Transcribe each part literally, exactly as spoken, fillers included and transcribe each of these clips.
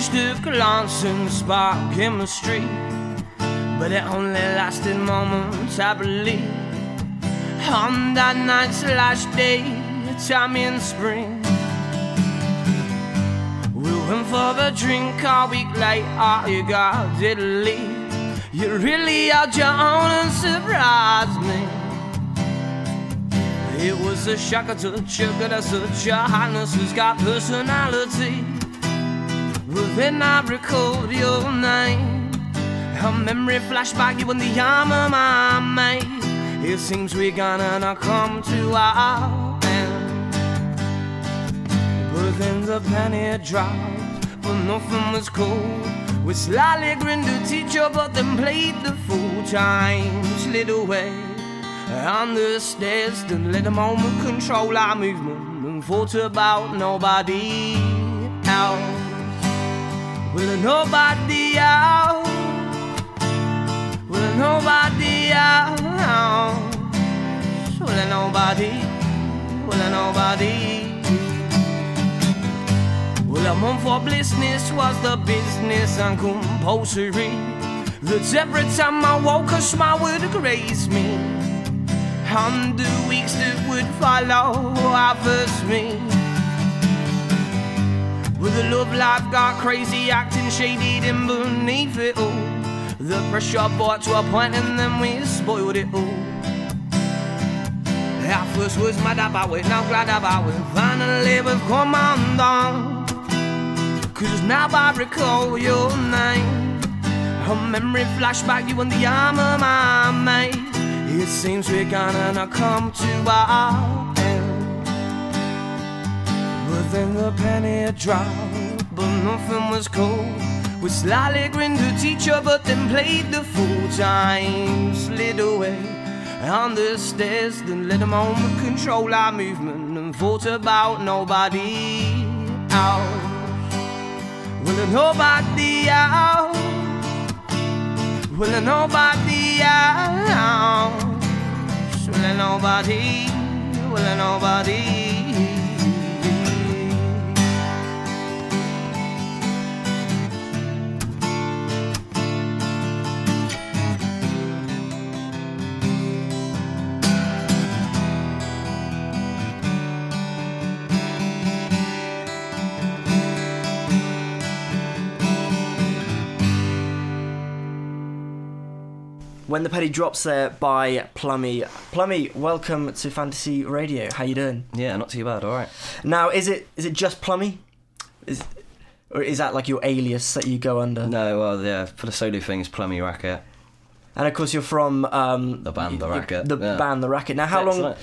exchanged a glance and spark chemistry, but it only lasted momentarily. On that night slash day, time in spring, we went for a drink all week late. Oh, you got diddly. You really out your own and surprised me. It was a shocker to check that such a highness who's got personality. But then I recalled your name. A memory flashback, you in the arm of my mate. It seems we're gonna not come to our end. But then the penny dropped, but nothing was cold. We slyly grinned to teacher, but then played the fool. Time slid away on the stairs, then let the moment control our movement and thought about nobody else. Well, nobody else. Well, nobody else. Well, nobody. Well, nobody. Well, a month for blissness was the business and compulsory. That every time I woke, a smile would grace me. And the weeks that would follow, I first me. Well, the love life got crazy, acting shady, then beneath it all, the pressure brought to a point and then we spoiled it all. At first was mad about it, now glad about it. Finally we've come undone, cause now I recall your name. A memory flashback, you in the arm of my mate. It seems we're gonna not come to our end. But then the penny dropped, but nothing was cold. We slyly grinned to teacher, but then played the fool. Time slid away on the stairs, then let the moment control our movement and thought about nobody else. Well, nobody else. Well, nobody else. Well, nobody. Well, nobody. When the Penny Drops there by Plummy. Plummy, welcome to Fantasy Radio. How you doing? Yeah, not too bad, alright. Now, is it is it just Plummy? Is, or is that like your alias that you go under? No, well, yeah, for the solo thing, it's Plummy Racket. And of course you're from... Um, the band, The Racket. The yeah. band, The Racket. Now, how long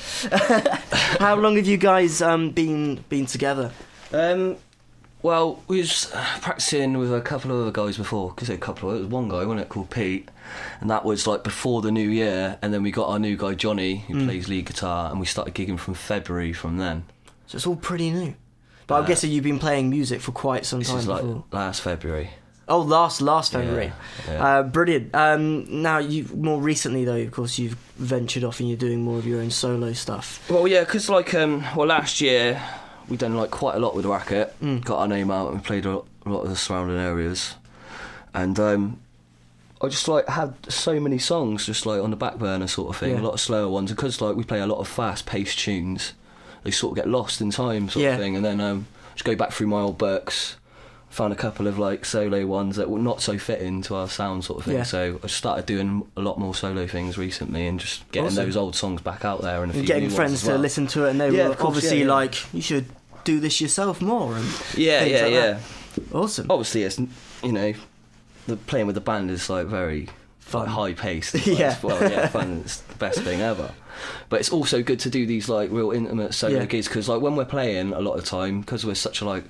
How long have you guys um, been been together? Um... Well, we was practising with a couple of other guys before, because a couple of, it was one guy, wasn't it, called Pete, and that was like before the new year, and then we got our new guy Johnny, who mm. plays lead guitar, and we started gigging from February from then. So it's all pretty new. But uh, I'm guessing you've been playing music for quite some time this is before. Like last February. Oh, last last February. Yeah, yeah. Uh, brilliant. Um, now, you more recently, though, of course, you've ventured off and you're doing more of your own solo stuff. Well, yeah, because like, um, well, last year... we done like quite a lot with Racket, mm. got our name out and we played a lot, a lot of the surrounding areas, and um, I just like had so many songs just like on the back burner sort of thing, yeah. a lot of slower ones, and because like we play a lot of fast paced tunes, they sort of get lost in time sort yeah. of thing, and then um, just go back through my old books, found a couple of like solo ones that were not so fit into our sound sort of thing, yeah. so I started doing a lot more solo things recently and just getting awesome. Those old songs back out there and a few and getting new friends ones as well. To listen to it, and they yeah, were course, obviously yeah, yeah. like, you should do this yourself more and yeah things yeah like yeah that. Awesome. Obviously it's, you know, the playing with the band is like very fun, like, high paced. Yeah. Well, yeah, fun. It's the best thing ever. But it's also good to do these like real intimate solo yeah. gigs, because like when we're playing a lot of the time, because we're such a like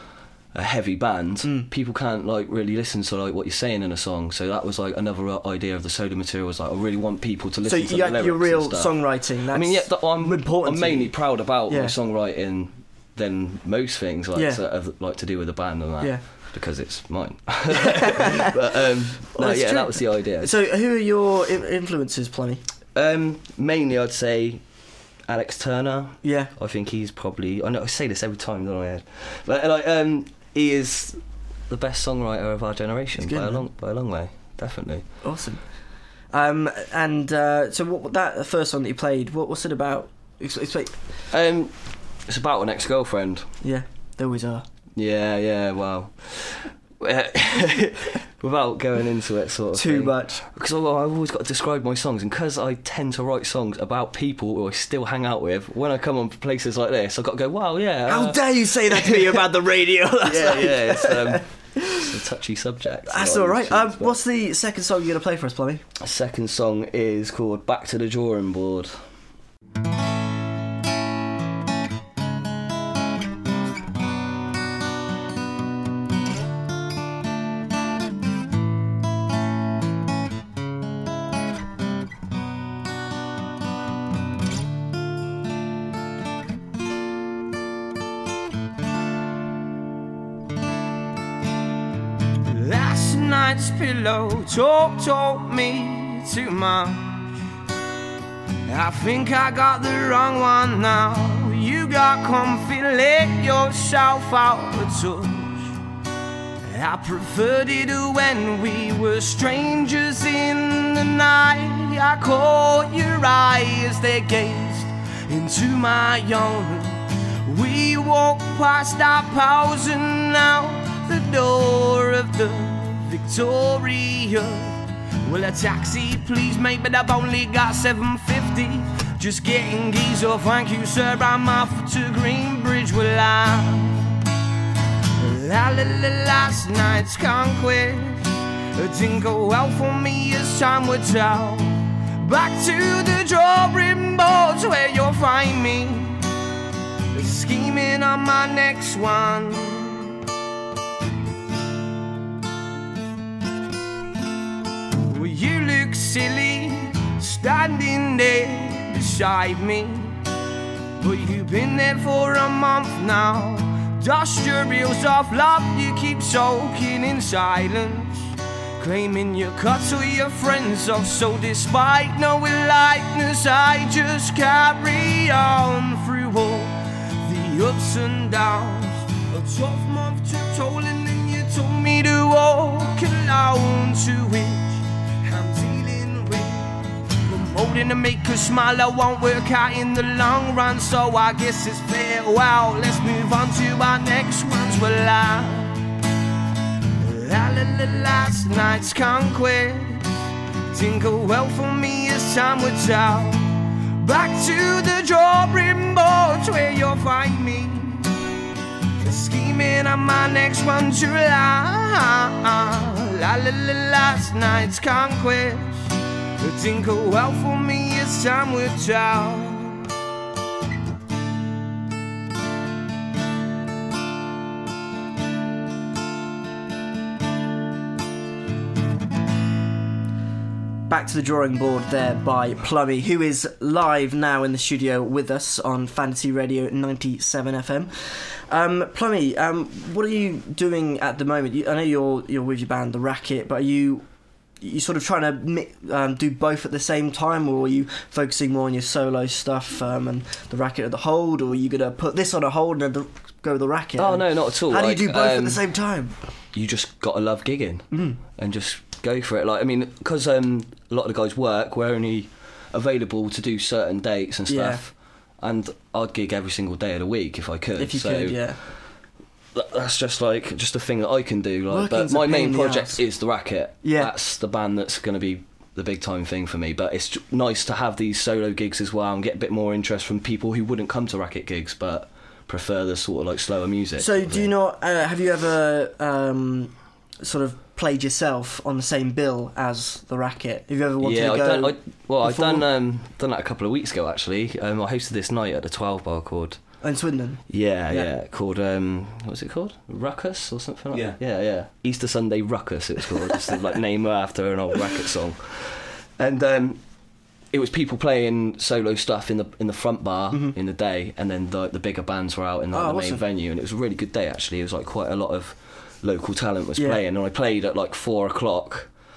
a heavy band, mm. people can't like really listen to like what you're saying in a song. So that was like another idea of the solo material, was like I really want people to listen so to you, the lyrics your real and stuff. Songwriting. That's I mean, yeah, that, I'm important. I'm mainly proud about yeah. my songwriting than most things like yeah. to, have, like to do with the band and that. Yeah. Because it's mine. But um, well, no, yeah, true. that was the idea. So who are your influences, Plummy? Um, mainly, I'd say Alex Turner. Yeah. I think he's probably. I know I say this every time, don't I? Ed? But like, um, he is the best songwriter of our generation good, by a man. long by a long way, definitely. Awesome. Um, and uh, so, what that the first song that you played? What what's it about? Ex- explain. Um, it's about an ex-girlfriend. Yeah, they always are. Yeah, yeah. Well, without going into it, sort of Too thing. much. Because I've always got to describe my songs, and because I tend to write songs about people who I still hang out with, when I come on places like this, I've got to go, wow, yeah. How uh, dare you say that to me about the radio? That's yeah, like- yeah, it's, um, it's a touchy subject. That's a lot all of right. these Um, things, but- what's the second song you're going to play for us, Plummy? The second song is called Back to the Drawing Board. Last night's pillow talk told me too much. I think I got the wrong one now. You got comfy, let yourself out of touch. I preferred it when we were strangers in the night. I caught your eyes, they gazed into my own. We walked past our pals and out the door of the Victoria. Well, a taxi, please, mate, but I've only got seven fifty. Just getting geezer, thank you, sir. I'm off to Greenbridge. Well, I La la la, last night's conquest it didn't go well for me as time would tell. Back to the drawing boards where you'll find me, scheming on my next one. Well, you look silly standing there beside me, but you've been there for a month now. Dust your reels off, love, you keep soaking in silence, claiming your cuts or your friends off. So despite no likeness, I just carry on through all the ups and downs. A tough month took toll, and then you told me to walk alone, to which I'm dealing with. Promoting to make her smile, I won't work out in the long run, so I guess it's farewell. Let's move on to our next ones. Well, I La la la, last night's conquest didn't go well for me as time would tell. Back to the drawing boards where you'll find me, scheming on my next one. July La la la, last night's conquest it didn't go well for me as time would tell. Back to the drawing board there by Plummy, who is live now in the studio with us on Fantasy Radio ninety-seven F M. Um, Plummy, um, what are you doing at the moment? You, I know you're you're with your band, The Racket, but are you you sort of trying to mi- um, do both at the same time, or are you focusing more on your solo stuff um, and The Racket at the hold, or are you going to put this on a hold and then go with The Racket? Oh, no, not at all. How Like, do you do both um, at the same time? You just got to love gigging mm. and just go for it. Like, I mean, because um, a lot of the guys work, we're only available to do certain dates and stuff. Yeah. And I'd gig every single day of the week if I could. If you so could, yeah. Th- that's just like just a thing that I can do. Like, Working's but my a pain main in the project arse. is The Racket. Yeah. That's the band that's going to be the big time thing for me. But it's j- nice to have these solo gigs as well and get a bit more interest from people who wouldn't come to Racket gigs but prefer the sort of like slower music. So do you not, uh, have you ever um, sort of played yourself on the same bill as The Racket? Have you ever wanted yeah, to go? I done, I, well, before? I've done um, done that a couple of weeks ago actually. Um, I hosted this night at the twelve bar called. In Swindon? Yeah, Yeah. yeah, called um, what was it called? Ruckus or something like Yeah. that. Yeah, yeah. Easter Sunday Ruckus. It was called. Just to, like name after an old Racket song, and um, it was people playing solo stuff in the in the front bar Mhm. in the day, and then the the bigger bands were out in like, Oh, the main awesome. venue, and it was a really good day actually. It was like quite a lot of local talent was Yeah. playing, and I played at like four o'clock.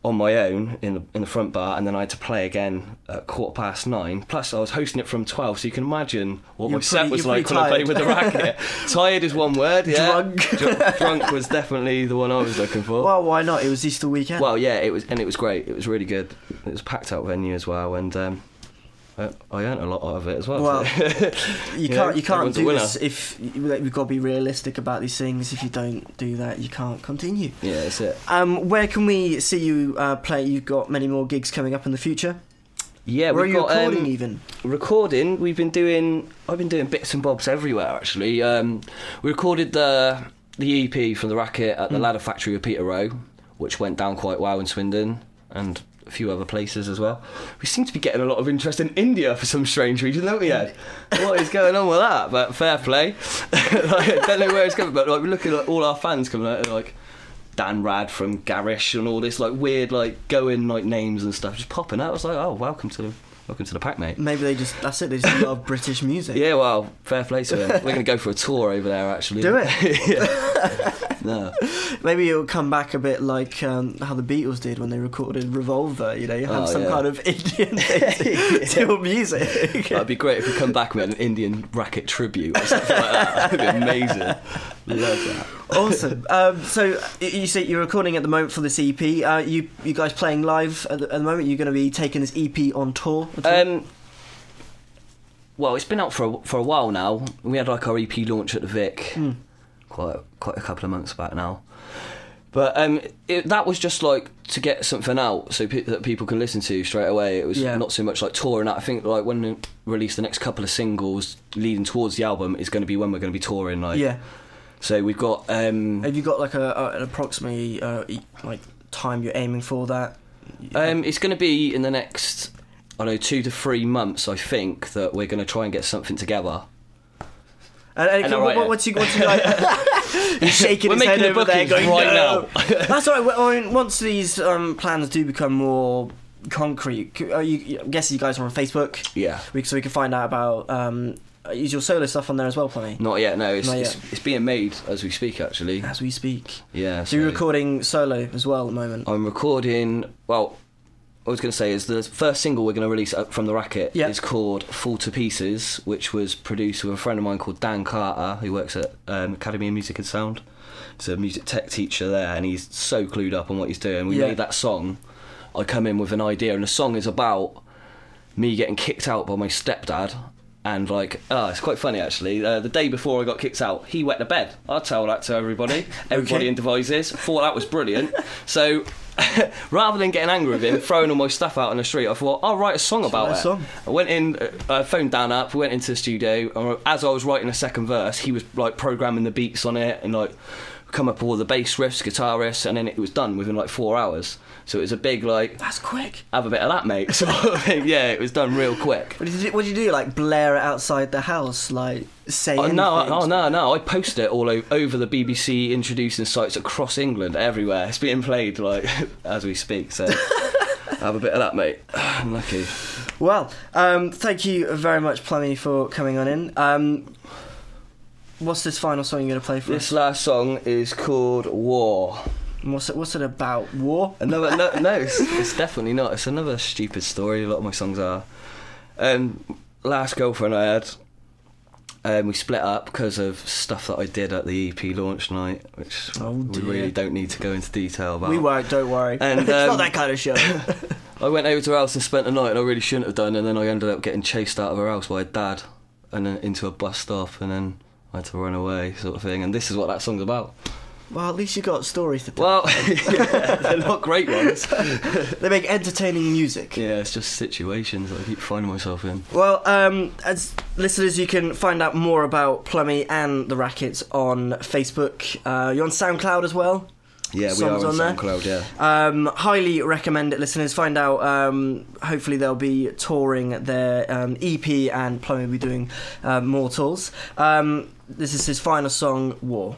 on my own in the in the front bar, and then I had to play again at quarter past nine. Plus, I was hosting it from twelve, so you can imagine what You're my set pretty- was you're like pretty when I played tired. with the racket. Tired is one word. Yeah. Drunk. Dr- drunk was definitely the one I was looking for. Well, why not? It was Easter weekend. Well, yeah, it was, and it was great. It was really good. It was a packed out venue as well, and um, I, I earned a lot out of it as well. Well, so. you know, can't you can't everyone's a do winner. this if like, we've got to be realistic about these things. If you don't do that, you can't continue. Yeah, that's it. Um, where can we see you uh, play? You've got many more gigs coming up in the future. Yeah, Where are we've you got recording um, even? recording. We've been doing. I've been doing bits and bobs everywhere actually. Um, we recorded the the E P from the Racket at the Mm. Ladder Factory with Peter Rowe, which went down quite well in Swindon and a few other places as well. We seem to be getting a lot of interest in India for some strange reason, don't we, Ed? What is going on with that? But fair play. Like, I don't know where it's coming, but like we're looking at all our fans coming out like Dan Rad from Garish and all this like weird like going like names and stuff just popping out. I was like, oh, welcome to welcome to the pack, mate. Maybe they just that's it. They just love British music. Yeah, well, fair play to him. We're going to go for a tour over there, actually. Do it. Yeah. No. Maybe it'll come back a bit like um, how the Beatles did when they recorded Revolver. You know, you have Oh, some yeah. kind of Indian thing to your music. That'd be great if we come back with an Indian Racket tribute or something like that. That'd be amazing. Love that. Awesome. Um, so y- you say you're recording at the moment for this E P. Uh, you you guys playing live at the, at the moment? You're going to be taking this E P on tour? At all? Um, well, it's been out for a, for a while now. We had like our E P launch at the Vic Mm. quite quite a couple of months back now. But um, it, that was just like to get something out so pe- that people can listen to straight away. It was Yeah. not so much like touring out. I think like when we release the next couple of singles leading towards the album is going to be when we're going to be touring. Like, Yeah. So we've got. Um, Have you got like a, a an approximately uh, e- like time you're aiming for that? um, it's going to be in the next, I don't know, two to three months. I think that we're going to try and get something together. And, and, And what, alright, what, yeah. what's he, what's he like? He's shaking We're his head making the over there, bookings going, right "No." now. That's all right. Well, I mean, once these um, plans do become more concrete, c- are you, I'm guessing you guys are on Facebook, Yeah. we, so we can find out about. Um, is your solo stuff on there as well, Plummy? Not yet. No, it's, Not it's yet. it's being made as we speak. Actually. As we speak. Yeah. So you're recording solo as well at the moment. I'm recording. Well, I was going to say is the first single we're going to release up from the Racket Yeah. is called "Fall to Pieces," which was produced with a friend of mine called Dan Carter, who works at um, Academy of Music and Sound. He's a music tech teacher there, and he's so clued up on what he's doing. We Yeah. made that song. I come in with an idea, and the song is about me getting kicked out by my stepdad. And like, oh, it's quite funny actually. Uh, the day before I got kicked out, he wet the bed. I'll tell that to everybody. Everybody Okay. in Devizes thought that was brilliant. So rather than getting angry with him, throwing all my stuff out on the street, I thought I'll write a song about write a it. song. I went in, uh, I phoned Dan up, we went into the studio, and as I was writing the second verse, he was like programming the beats on it and like come up with all the bass riffs, guitar riffs, and then it was done within like four hours. So it was a big like, That's quick. have a bit of that, mate. So yeah, it was done real quick. What did you do? What did you do? Like blare it outside the house? Like say? Oh, no, anything? oh no, no! I posted it all o- over the B B C introducing sites across England, everywhere. It's being played like as we speak. So have a bit of that, mate. I'm lucky. Well, um, thank you very much, Plummy, for coming on in. Um, what's this final song you're going to play for This us? last song is called War. What's it, what's it about? War? Another no, no, it's, it's definitely not. It's another stupid story. A lot of my songs are. Um, last girlfriend I had, um, we split up because of stuff that I did at the E P launch night, which Oh, we dear. really don't need to go into detail about. We won't, don't worry. And, it's not um, that kind of show. I went over to her house and spent the night, and I really shouldn't have done. And then I ended up getting chased out of her house by her dad, and then into a bus stop, and then I had to run away, sort of thing. And this is what that song's about. Well, at least you got stories to tell. Well, yeah, they're not great ones. They make entertaining music. Yeah, it's just situations that I keep finding myself in. Well, um, as listeners, you can find out more about Plummy and the Rackets on Facebook. Uh, you're on SoundCloud as well? Yeah, we Songs are on, on there? SoundCloud, yeah. Um, highly recommend it, listeners. Find out. Um, hopefully, they'll be touring their um, E P, and Plummy will be doing uh, more tours. Um, this is his final song, War.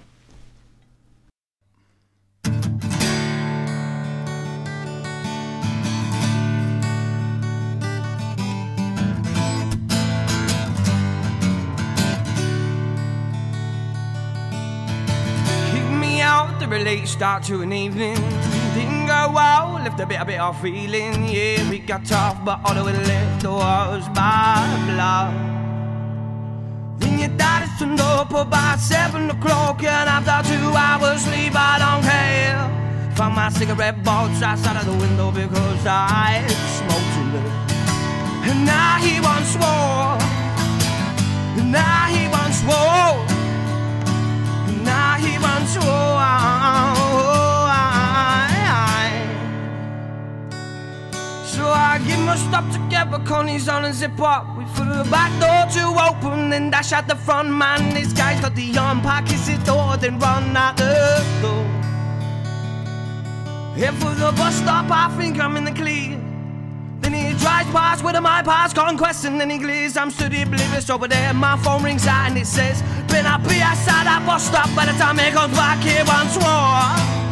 Kick me out the late start to an evening. Didn't go well, left a bit, a bit of feeling. Yeah, we got tough, but all that we left was bad blood. Then your daddy turned up about seven o'clock, and after two hours sleep, I don't care. Found my cigarette box outside of the window because I smoked too little. And now he once swore, and now he once swore, and now he once swore. So I give my stuff together, Connie's on and zip up. We threw the back door to open, then dash out the front. Man, this guy's got the unpack his door, then run out the door. Head for the bus stop, I think I'm in the clear. Then he drives past with my past conquest, and then he glares. I'm stood oblivious over there, my phone rings out and it says, been up be outside that bus stop by the time he comes back here once more.